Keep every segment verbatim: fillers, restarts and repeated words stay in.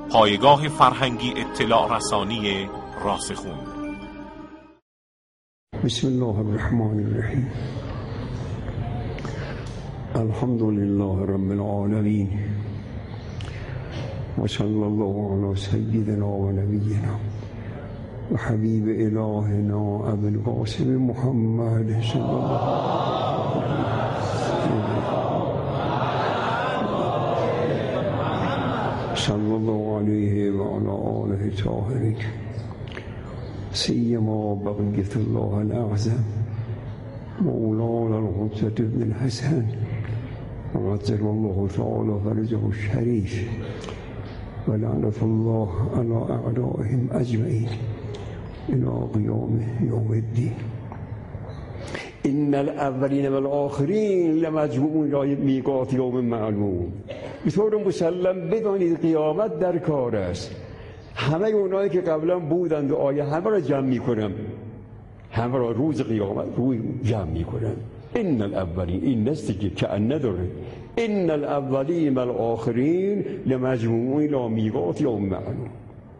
پایگاه فرهنگی اطلاع رسانی راسخون. بسم الله الرحمن الرحیم. الحمد لله رب العالمین و صلی الله علی سیدنا و نبینا و حبیب الهنا ابو القاسم محمد صلی الله صلی الله علیه و علی آله طاهرین سیما بقیت الله الاعظم مولانا الحجة بن الحسن عجل الله تعالی فرجه الشریف و لعنة الله علی اعدائهم اجمعین الى قیام یوم الدین. ان الاولین و الاخرین لمجموعون الى میقات یوم معلوم. به طور مسلم بدانید قیامت در کار است. همه اونایی که قبلا بودند و آیه همه را جمع میکنم، همه را روز قیامت روی جمع میکنم. ان الاولین، این نستی که کأن نداره. ان الاولین و الاخرین لمجموعون الى میقات یوم معلوم.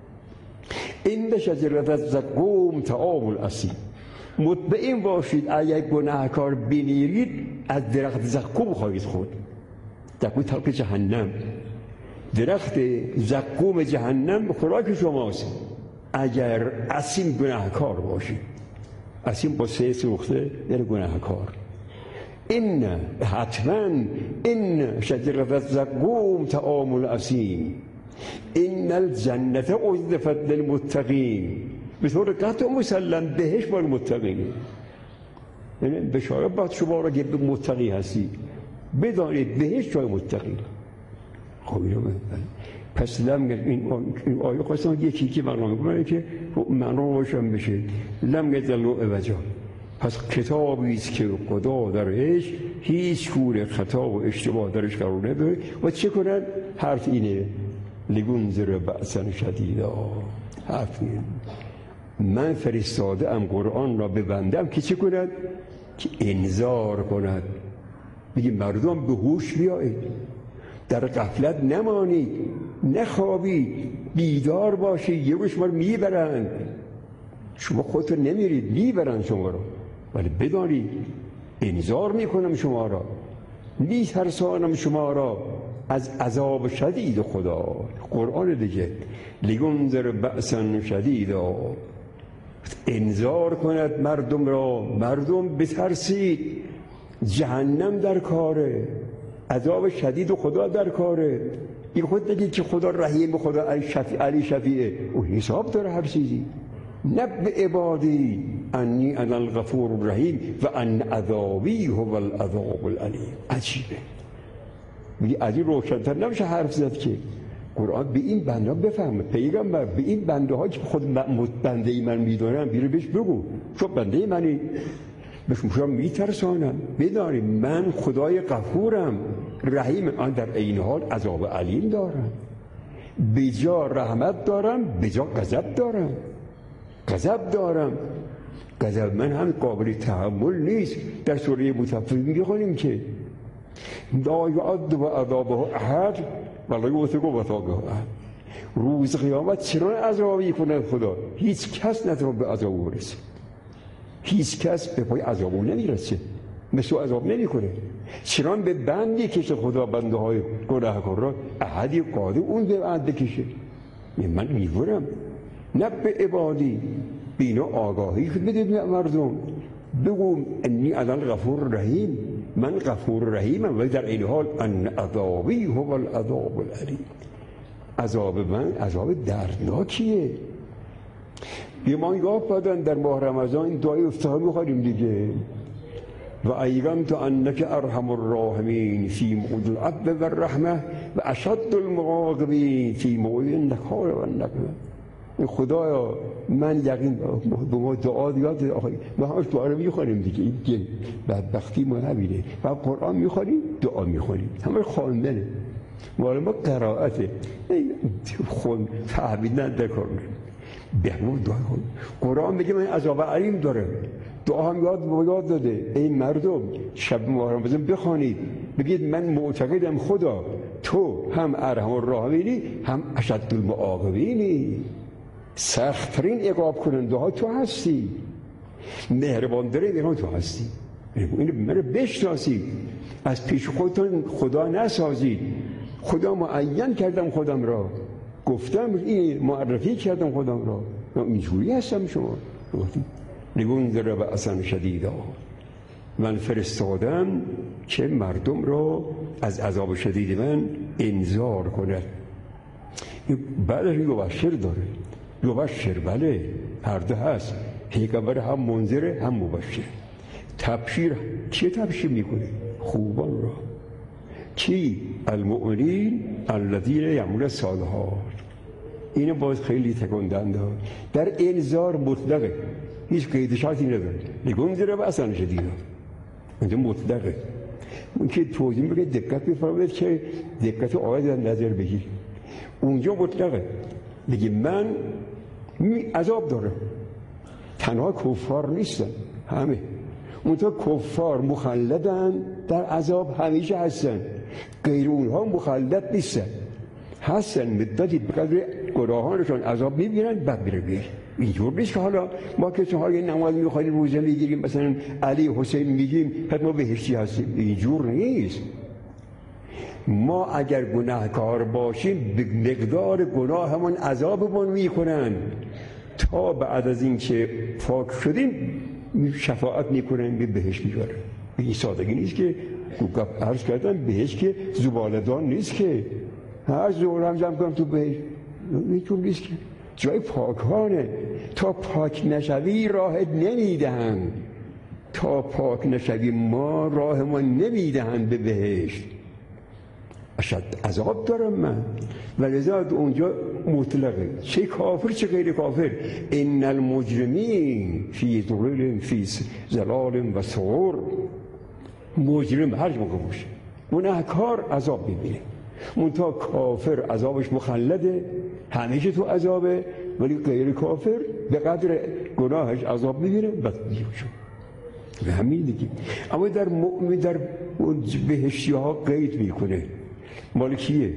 این شجرة الزقوم طعام الأثیم. مطمئن باشید اگر گناهکار بمیرید از درخت زقوم خواهید خورد. زقوم طرف جهنم، درخت زقوم جهنم خوراک شماست اگر اثیم گناهکار باشید. اثیم با سه سوخته یعنی گناهکار. این حتما این شجرة الزقوم طعام الأثیم. این الجنة ازلفت للمتقین. به طور قطع مسلم بهشت برای متقین. یعنی بشارت باید شما را که متقی هستی بدانید بهشت جای متقین. خب اینو پس لم این آیه خواستم یکی که معنا میکنه که معنا روشن بشه. لم یجلو عوجا. پس کتابی است که خدا درش هیچ گونه خطا و اشتباه درش قرار نده. و چه کنن؟ حرف اینه لگنذر بأسا شدیدا. حرف اینه من فرستاده ام قرآن را به بندم که چه کند؟ که انذار کند. میگه مردم به هوش بیایید، در غفلت نمانید، نخوابید، بیدار باشید. یه روز شما رو میبرند، شما خودتون نمیرید، میبرند شما رو. ولی بدانید انذار میکنم شما را، میترسانم شما را از عذاب شدید خدا. قرآن دیگه لگنذر بأسا شدیدا، انذار کند مردم را. مردم بترسید، جهنم در کاره، عذاب شدید خدا در کاره. این خود نگید که خدا رحیم، خدا علی شفیع، علی شفیعه. او حساب داره هر چیزی. نبئ عبادی انی انا الغفور الرحیم و ان عذابی هو العذاب العلیم. عجیبه. میگه از این روشن‌تر نمیشه حرف زد که قرآن به این بنده بفهمه. پیغمبر به این بنده ها که خود بنده ای من میدونم بیرو بهش بگو چون بنده ای منی، بهش میشم میترسانم. بدانیم من خدای غفورم، رحیم. آن در عین حال عذاب علیم دارم. بجا رحمت دارم، بجا غضب دارم. غضب دارم، غضب من هم قابل تحمل نیست. در سوره مطففین میخونیم که لا یعد و عذابه احد ولا یوثق وثاقه احد. روز قیامت چرا عذابی کنه خدا؟ هیچ کس نتونه به عذاب برسه. هیچ کس به پای عذاب نمیرسه، مثل عذاب نمیکنه. چرا به بندی کشه خدا بنده های گناهکار را؟ احدی قادر اون به بند بکشه. من میگورم نبئ عبادی، بینا آگاهی بدید مردم. بگو انی انا الغفور الرحیم، من غفور رحیمم. ولی در این حال ان عذابی هو العذاب العلیم. عذاب من عذاب دردناکیه. ما یاد بدن در ماه رمضان این دعای افتخار میخواریم دیگه. و ایقنت انک ارحم الراحمین فی موعد العفو و الرحمه و اشد المعاقبین فی موعد النکال و النقمه. خدایا من یقین به ما دعا یاد آخه ما همش دعا رو میخوانیم دیگه. این بدبختی ما همینه. و قرآن میخوانیم، دعا میخوانیم، همه خواندنه. مال ما قرائته، خون فهمیدن دکار. بهمون دعا کن. قرآن میگه من عذاب علیم داره. دعا هم یاد به یاد داده. ای مردم شب ماه رمضان بخوانید، بگید من معتقدم خدا تو هم ارحم الراحمینی هم اشد المعاقبینی. سخت‌ترین عقاب کننده ها تو هستی، مهربان ترین ها تو هستی. اینو منو بشناسید، از پیش خودتون خدا نسازید. خدا معین کردم خودم را، گفتم این معرفی کردم خودم را، اینجوری هستم. شما لینذر بأسا شدیدا، من فرستادم که مردم را از عذاب شدید من انذار کند. بعدش یبشر داره، یبشر بله هر دو هست، پیغمبر هم منذره هم مبشر. تبشیر چی تبشیر میکنه؟ خوبان را. چی؟ المؤمنین الذین یعملون الصالحات. اینو باز خیلی تکان دهنده. در انذار مطلقه، هیچ قید شرطی نداره. لینذر بأسا شدیدا اینجا مطلقه. اون که توضیح میگه دقت بفرمایید که دقت آیه در نظر بگیر. اونجا مطلقه، میگه من عذاب دارم. تنها کفار نیستن، همه اونتا کفار مخلدن در عذاب، همیشه هستن. غیر اونها مخلد نیستن، هستن مدتی به قدر گناهانشون عذاب میبینن بعد میره بیرون. اینجور نیست که حالا ما که چون های نماز میخوایم روزه میگیریم مثلا علی حسین میگیم پس ما بهشتی هستیم. اینجور نیست. ما اگر گناهکار باشیم به مقدار گناهمون عذابمون میکنن، تا بعد از این که پاک شدیم شفاعت میکنن به بهشت میبرن. این سادگی نیست که عرض کردم، بهشت که زباله‌دان نیست که هر زور هم جمع کنم تو بهشت، اینجور نیست که جای پاکانه. تا پاک نشوی راهت نمیدهن، تا پاک نشوی ما راهمان نمیدهن به بهشت. اشد عذاب دارم من، ولذا اونجا مطلقه، چه کافر چه غیر کافر. ان المجرمین فی ضلال فی ضلال و سعور. مجرم هر موقع باشه گناهکار عذاب میبینه، منتها کافر عذابش مخلده، همیشه تو عذابه. ولی غیر کافر به قدر گناهش عذاب میبینه بعد میشه. به همین دیگه. اما در مؤمن در بهشتی ها قید میکنه. مال کیه؟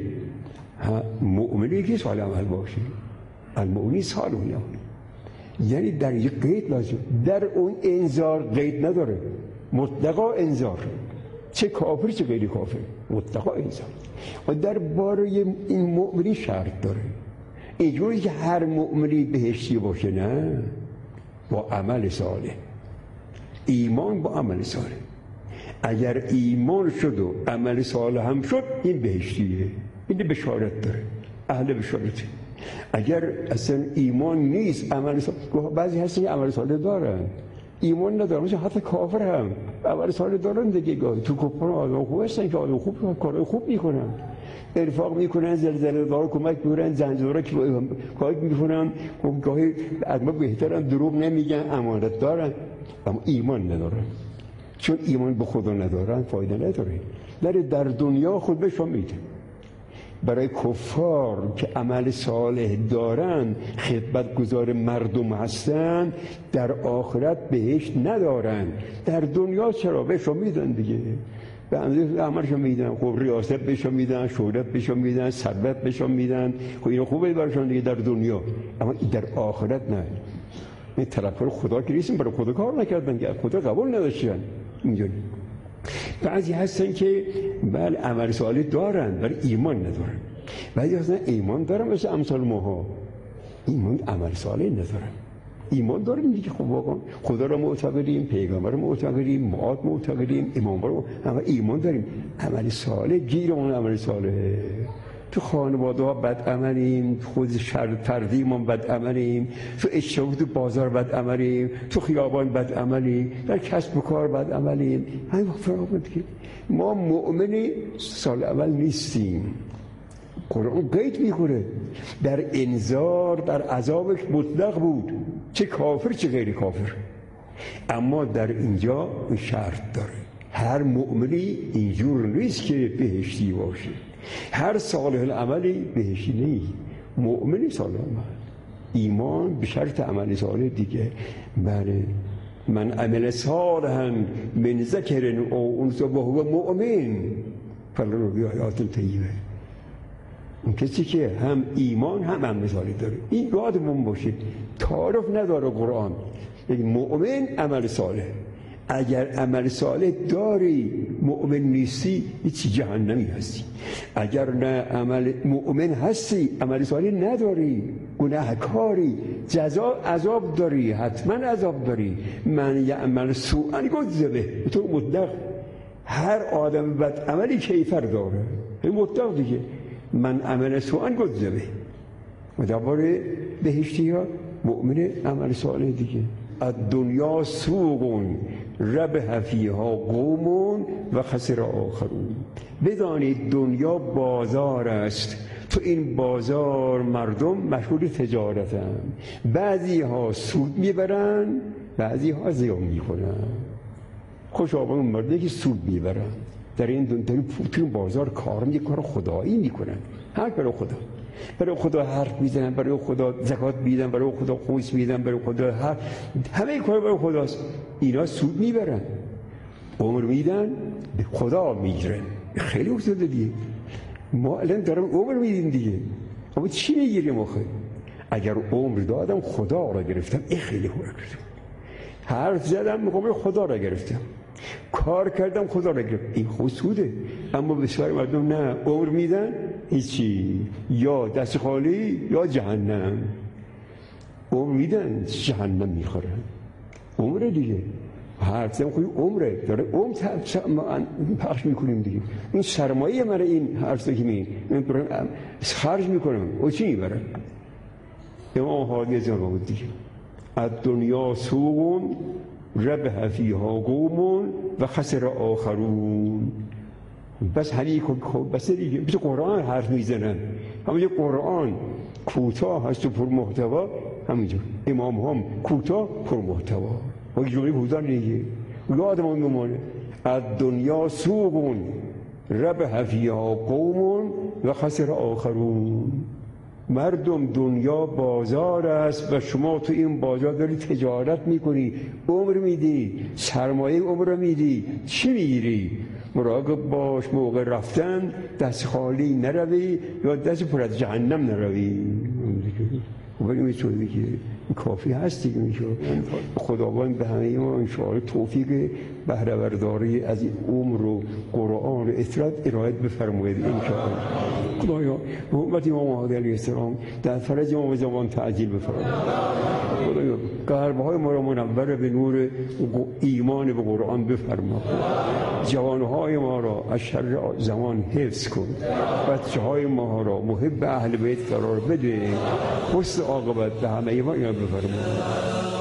مؤمنی که صالح عمل باشه، المؤمنی صالح عمل. یعنی در یک قید لازم، در اون انذار قید نداره، مطلقا انذار، چه کافر چه غیر کافر مطلقا انذار. و در باره این مؤمنی شرط داره، اینجوری که هر مؤمنی بهشتی باشه، نه، با عمل صالح. ایمان با عمل صالح. اگر ایمان شد و عمل صالح هم شد این بهشتیه، این بشارت داره، اهل بشارته. اگر اصلا ایمان نیست عمل صالح، بعضی هستن عمل صالح دارن ایمان ندارن، مثلا حتی کافر هم عمل صالح دارن دیگه. گاهی تو کفار آدم خوب هستن که آدم خوب کارهای خوب میکنن، انفاق میکنن، زلزله دار کمک میکنن، زنجیره که کمک میکنن، گاهی از ما بهترن، دروغ نمیگن، امانت دارن، اما ایمان ندارن. چون ایمان به خدا ندارن فایده نداره. در در دنیا خود بهشون میده. برای کفار که عمل صالح دارن، خدمتگزار مردم هستن، در آخرت بهشت ندارن. در دنیا چرا بهشون میدن دیگه، به اندازه عملشون میدن. خب ریاست بهشون میدن، شهرت بهشون میدن، ثروت بهشون میدن. خب اینا خوبه براشون دیگه در دنیا، اما در آخرت نه. این طرفدار خدا که نیستن، برای خدا کار نکردن که خدا قبول نداشتن. اینجوری بعضی هستن که بله عمل صالح دارن ولی ایمان ندارن. بعضی هستن ایمان دارن مثل امثال ماها، ایمان عمل صالح ندارن. ایمان داریم دیگه، خب واقعا خدا رو معتقدیم، پیغمبر رو معتقدیم، معاد معتقدیم، امام رو، اما ایمان داریم، عمل صالح گیرمون عمل صالح. تو خانواده ها بد عملیم، خود شر فردیمون بد عملیم، تو اجتماع تو بازار بد عملیم، تو خیابان بد عملیم، در کسب و کار بد عملیم. همین فراموش که ما مؤمنی صالح عمل نیستیم. قرآن قید میکنه، در انذار در عذابش مطلق بود، چه کافر چه غیر کافر. اما در اینجا شرط داره، هر مؤمنی اینجور نیست که بهشتی باشه، هر صالح العملی بهشتی نیست. مؤمنی صالح عمل، ایمان به شرط عمل صالح دیگه. بله، من عمل صالحا من ذکر او انثی وهو مؤمن فلنحیینه حیاة طیبه. اون کسی که هم ایمان هم عمل صالح داره. این یادمون باشه تعارف نداره قرآن. یک مؤمن عمل صالح، اگر عمل صالح داری مؤمن نیستی هیچ جهنمی هستی. اگر نه عمل مؤمن هستی عمل صالح نداری گناهکاری جزا عذاب داری، حتما عذاب داری. من یعمل سوءا یجزه به، تو مطلق هر آدم بد عملی کیفر داره، این مطلق دیگه. من عمل سوءا یجزه به و درباره بهشتی ها مؤمن عمل صالح دیگه. الدنیا سوق ربح فیها قوم و خسر آخرون. بدانید دنیا بازار است، تو این بازار مردم مشغول تجارتن، بعضی ها سود میبرن بعضی ها زیان میکنن. خوش آبان اون مردی که سود میبرن در این دنیا تو این بازار کار میکنن، خدایی میکنن، هر برای خدا برای خدا حرف میزنن، برای خدا زکات میدن، برای خدا خمس میدن، برای خدا هر همه کار برای خداست. اینا سود میبرن، عمر میدن به خدا میگیرن. خیلی افتاده دیگه. ما الان دارم عمر میدیم دیگه، اما چی میگیریم آخه؟ اگر عمر دادم خدا را گرفتم، این خیلی خوبه کردم. حرف زدم میگم خدا را گرفتم، کار کردم خدا را گرفتم، این خود سوده. اما بسیار مردم نه، عمر میدن هیچی، یا دست خالی یا جهنم. عمر میدن جهنم میخورن. عمره دیگه، حرف زدم خود عمره داره، عمر پخش میکنیم دیگه. این سرمایه من این حرف که می خرج میکنم و چی میبرم؟ امام حادی زمان بود دیگه. الدنیا سوق ربح فیها قوم و خسر آخرون. بس هری بس دیگه بس قرآن حرف میزنن، همونجا قرآن کوتاه هست و پر محتوا، همونجا امام هم کوتاه پر محتوا و جمله بودن دیگه یادمون میمونه. الدنیا سوق ربح فیها قوم و خسر آخرون. مردم دنیا بازار است و شما تو این بازار داری تجارت میکنی، عمر میدی، سرمایه عمر میدی، چی میگیری؟ مراقب باش موقع رفتن دست خالی نروی یا دست پر از جهنم نروی. ولی میتونه که کافی هست دیگه. میشه خداوند به همه ما انشاءالله توفیق بهره برداری از این عمر و قرآن و اطلاعات ارائه بفرماید انشاءالله. خدایا به حرمت امام حادی علیه السلام در فرج امام زمان تعجیل بفرماید. خدایا قلب‌های ما را منور به نور ایمان به قرآن بفرما. جوانهای ما را از شر زمان حفظ کن. بچه‌های ما را محب اهل بیت قرار بده. حسن عاقبت به همه ما اینا بفرما.